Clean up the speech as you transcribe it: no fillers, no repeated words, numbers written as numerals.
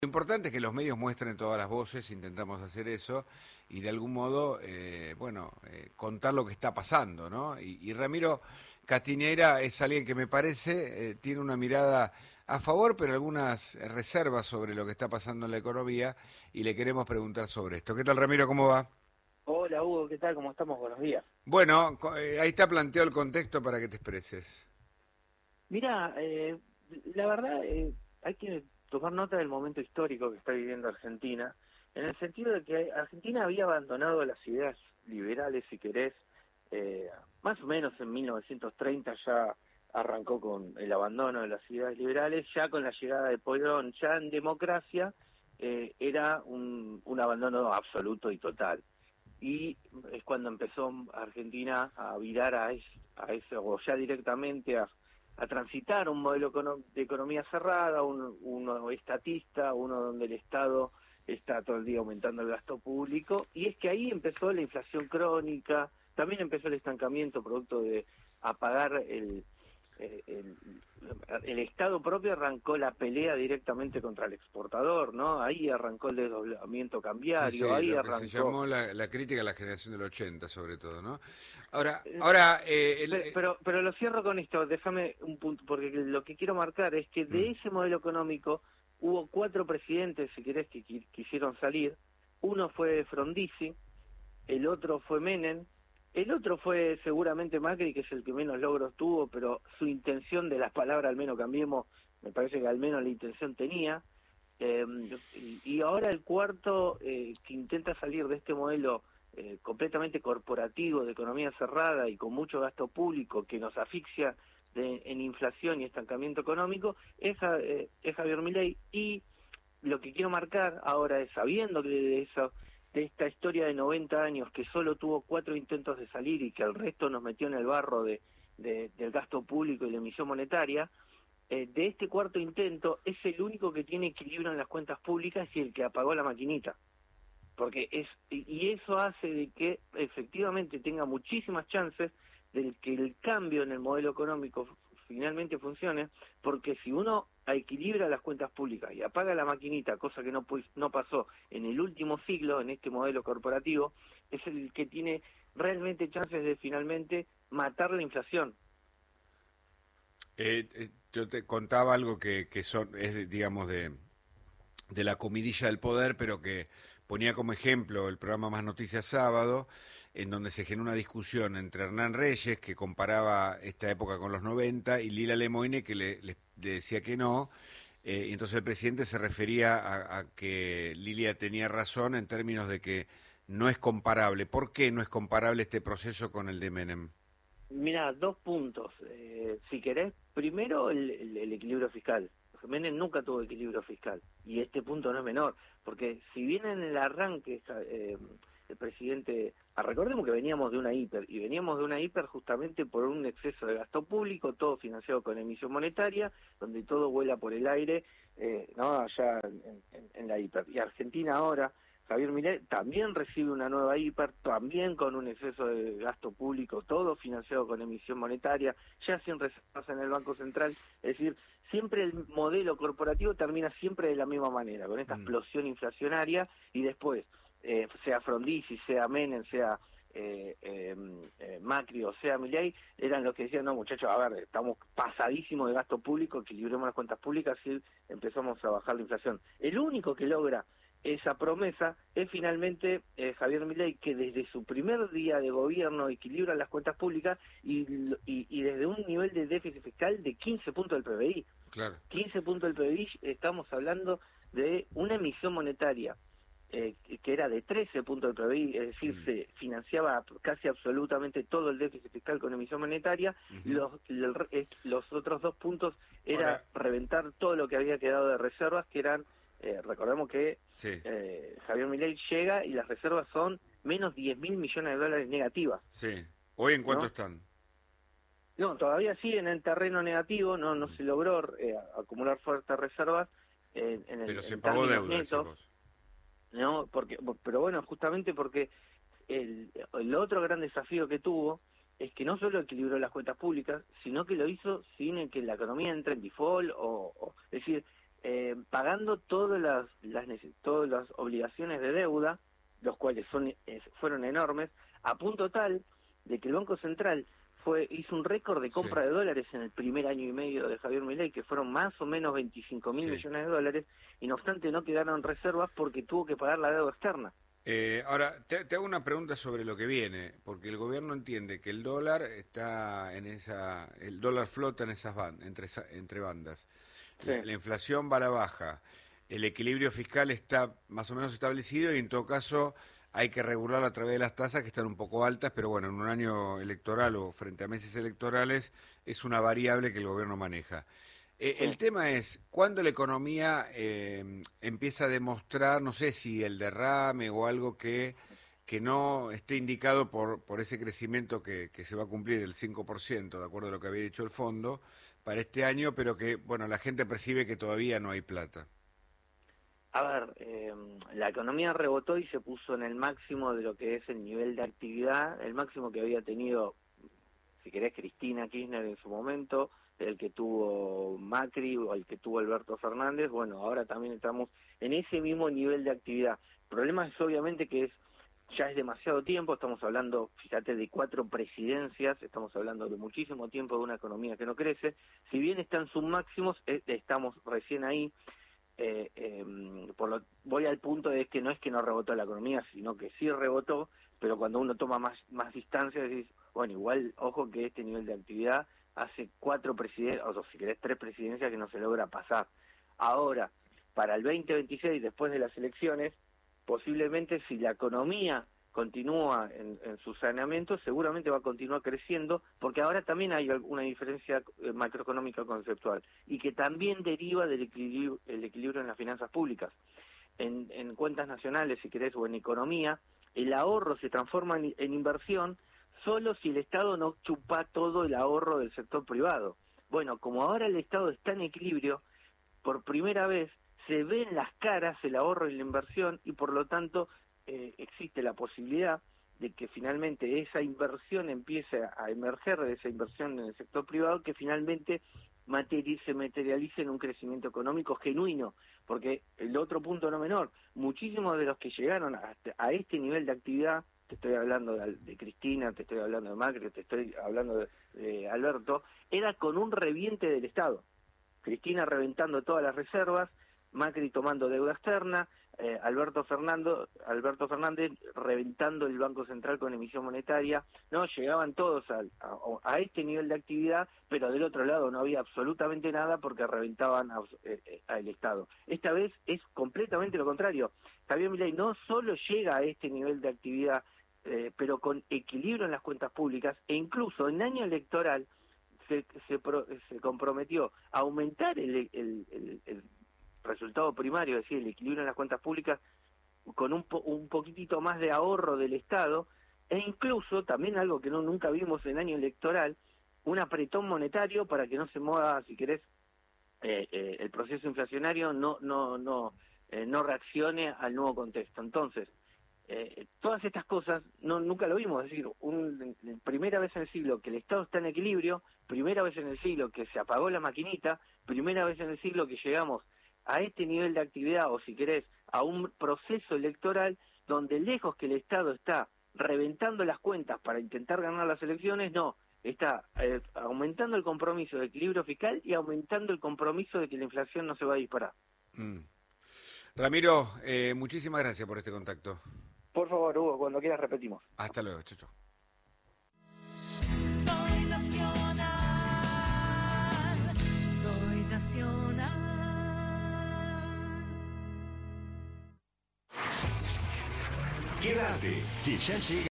Lo importante es que los medios muestren todas las voces, intentamos hacer eso, y de algún modo, contar lo que está pasando, ¿no? Y Ramiro Castiñeira es alguien que me parece tiene una mirada a favor, pero algunas reservas sobre lo que está pasando en la economía, y le queremos preguntar sobre esto. ¿Qué tal, Ramiro? ¿Cómo va? Hola Hugo, ¿qué tal? ¿Cómo estamos? Buenos días. Bueno, ahí está planteado el contexto para que te expreses. Mira, la verdad hay que tomar nota del momento histórico que está viviendo Argentina, en el sentido de que Argentina había abandonado las ideas liberales, si querés, eh, más o menos en 1930 ya arrancó con el abandono de las ideas liberales, ya con la llegada de Perón, ya en democracia, era un abandono absoluto y total. Y es cuando empezó Argentina a virar a eso, o ya directamente a transitar un modelo de economía cerrada, uno estatista, uno donde el Estado está todo el día aumentando el gasto público, y es que ahí empezó la inflación crónica, también empezó el estancamiento producto de apagar eh, el, el Estado propio arrancó la pelea directamente contra el exportador, ¿no? Ahí arrancó el desdoblamiento Sí, cambiario, sí, ahí lo que se arrancó. llamó la crítica a la generación del 80, sobre todo, ¿no? Ahora, eh, ahora, pero lo cierro con esto, déjame un punto, porque lo que quiero marcar es que de mm. ese modelo económico hubo 4 presidentes, si querés, que quisieron salir. Uno fue Frondizi, el otro fue Menem, el otro fue seguramente Macri, que es el que menos logros tuvo, pero su intención de las palabras, al menos cambiemos, me parece que al menos la intención tenía. Eh, y ahora el cuarto, que intenta salir de este modelo completamente corporativo, de economía cerrada y con mucho gasto público que nos asfixia en inflación y estancamiento económico, es Javier Milei. Y lo que quiero marcar ahora es, sabiendo que de esta historia de 90 años, que solo tuvo 4 intentos de salir y que el resto nos metió en el barro del gasto público y la emisión monetaria, de este cuarto intento es el único que tiene equilibrio en las cuentas públicas y el que apagó la maquinita. Porque y eso hace de que efectivamente tenga muchísimas chances de que el cambio en el modelo económico finalmente funcione, porque si uno equilibra las cuentas públicas y apaga la maquinita, cosa que no pasó en el último siglo en este modelo corporativo, es el que tiene realmente chances de finalmente matar la inflación. Yo te contaba algo es, digamos, de la comidilla del poder, pero que ponía como ejemplo el programa Más Noticias Sábado, en donde se generó una discusión entre Hernán Reyes, que comparaba esta época con los 90, y Lila Lemoine, que le decía que no. Y entonces el presidente se refería a que Lilia tenía razón en términos de que no es comparable. ¿Por qué no es comparable este proceso con el de Menem? Mira, 2 puntos. Si querés, primero el equilibrio fiscal. Menem nunca tuvo equilibrio fiscal y este punto no es menor, porque si bien en el arranque el presidente, recordemos que veníamos de una hiper, y veníamos de una hiper justamente por un exceso de gasto público, todo financiado con emisión monetaria, donde todo vuela por el aire, no allá en la hiper. Y Argentina ahora, Javier Milei también recibe una nueva hiper, también con un exceso de gasto público, todo financiado con emisión monetaria, ya sin reservas en el Banco Central. Es decir, siempre el modelo corporativo termina siempre de la misma manera, con esta Mm. explosión inflacionaria, y después, sea Frondizi, sea Menem, sea Macri o sea Milei, eran los que decían: no, muchachos, a ver, estamos pasadísimos de gasto público, equilibremos las cuentas públicas y empezamos a bajar la inflación. El único que logra esa promesa es finalmente Javier Milei, que desde su primer día de gobierno equilibra las cuentas públicas y desde un nivel de déficit fiscal de 15 puntos del PBI. Claro. 15 puntos del PBI, estamos hablando de una emisión monetaria que era de 13 puntos del PBI, es decir, Mm. se financiaba casi absolutamente todo el déficit fiscal con emisión monetaria. Ujú. Los otros 2 puntos era Ahora, reventar todo lo que había quedado de reservas, que eran, recordemos que sí, Javier Milei llega y las reservas son menos 10.000 millones de dólares negativas, sí. ¿Hoy en cuánto ¿no? están? No, todavía siguen en terreno negativo, no Mm. se logró acumular fuertes reservas Pero se en pagó términos deuda, decís netos, vos. ¿no? Pero bueno, justamente porque el otro gran desafío que tuvo es que no solo equilibró las cuentas públicas, sino que lo hizo sin que la economía entre en default, es decir, pagando todas las obligaciones de deuda, los cuales fueron enormes, a punto tal de que el Banco Central hizo un récord de compra de dólares en el primer año y medio de Javier Milei, que fueron más o menos 25.000 millones de dólares, y no obstante no quedaron reservas porque tuvo que pagar la deuda externa. Ahora, te hago una pregunta sobre lo que viene, porque el gobierno entiende que el dólar está el dólar flota en esas entre bandas. Sí. La inflación va a la baja, el equilibrio fiscal está más o menos establecido y en todo caso hay que regularlo a través de las tasas que están un poco altas, pero bueno, en un año electoral o frente a meses electorales es una variable que el gobierno maneja. El tema es, ¿cuándo la economía empieza a demostrar, no sé si el derrame o algo que no esté indicado por ese crecimiento que se va a cumplir del 5%, de acuerdo a lo que había dicho el fondo, para este año, pero que, bueno, la gente percibe que todavía no hay plata? A ver, la economía rebotó y se puso en el máximo de lo que es el nivel de actividad, el máximo que había tenido, si querés, Cristina Kirchner en su momento, el que tuvo Macri o el que tuvo Alberto Fernández. Bueno, ahora también estamos en ese mismo nivel de actividad. El problema es obviamente que ya es demasiado tiempo, estamos hablando, fíjate, de 4 presidencias, estamos hablando de muchísimo tiempo de una economía que no crece. Si bien están sus máximos, estamos recién ahí. Voy al punto de que no es que no rebotó la economía, sino que sí rebotó, pero cuando uno toma más distancia decís, bueno, igual, ojo que este nivel de actividad hace 4 presidencias, o si querés 3 presidencias que no se logra pasar. Ahora, para el 2026, después de las elecciones, posiblemente si la economía continúa en su saneamiento, seguramente va a continuar creciendo, porque ahora también hay una diferencia macroeconómica conceptual, y que también deriva del equilibrio en las finanzas públicas. En cuentas nacionales, si querés, o en economía, el ahorro se transforma en inversión solo si el Estado no chupa todo el ahorro del sector privado. Bueno, como ahora el Estado está en equilibrio, por primera vez se ve en las caras el ahorro y la inversión, y por lo tanto existe la posibilidad de que finalmente esa inversión empiece a emerger de esa inversión en el sector privado, que finalmente se materialice en un crecimiento económico genuino, porque el otro punto no menor, muchísimos de los que llegaron a este nivel de actividad, te estoy hablando de Cristina, te estoy hablando de Macri, te estoy hablando de Alberto, era con un reviente del Estado. Cristina reventando todas las reservas, Macri tomando deuda externa, Alberto Fernández reventando el Banco Central con emisión monetaria. No, llegaban todos a este nivel de actividad, pero del otro lado no había absolutamente nada porque reventaban al Estado. Esta vez es completamente lo contrario. Javier Milei no solo llega a este nivel de actividad, pero con equilibrio en las cuentas públicas, e incluso en año electoral se comprometió a aumentar el resultado primario, es decir, el equilibrio en las cuentas públicas, con un poquitito más de ahorro del Estado, e incluso, también algo que nunca vimos en año electoral, un apretón monetario para que no se mueva, si querés, el proceso inflacionario no reaccione al nuevo contexto. Entonces, todas estas cosas nunca lo vimos, es decir, primera vez en el siglo que el Estado está en equilibrio, primera vez en el siglo que se apagó la maquinita, primera vez en el siglo que llegamos a este nivel de actividad, o si querés, a un proceso electoral donde lejos que el Estado está reventando las cuentas para intentar ganar las elecciones, no, está aumentando el compromiso de equilibrio fiscal y aumentando el compromiso de que la inflación no se va a disparar. Ramiro, muchísimas gracias por este contacto. Por favor, Hugo, cuando quieras repetimos. Hasta luego, chau. Soy nacional, soy nacional. Quédate, que ya llega.